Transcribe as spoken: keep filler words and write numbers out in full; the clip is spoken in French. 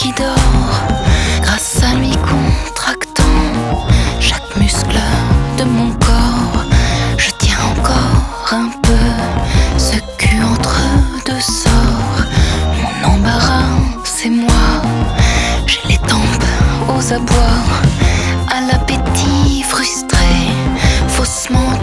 qui dort, grâce à lui contractant chaque muscle de mon corps. Je tiens encore un peu ce cul entre deux sorts. Mon embarras, c'est moi, j'ai les tempes aux abois, à l'appétit frustré, faussement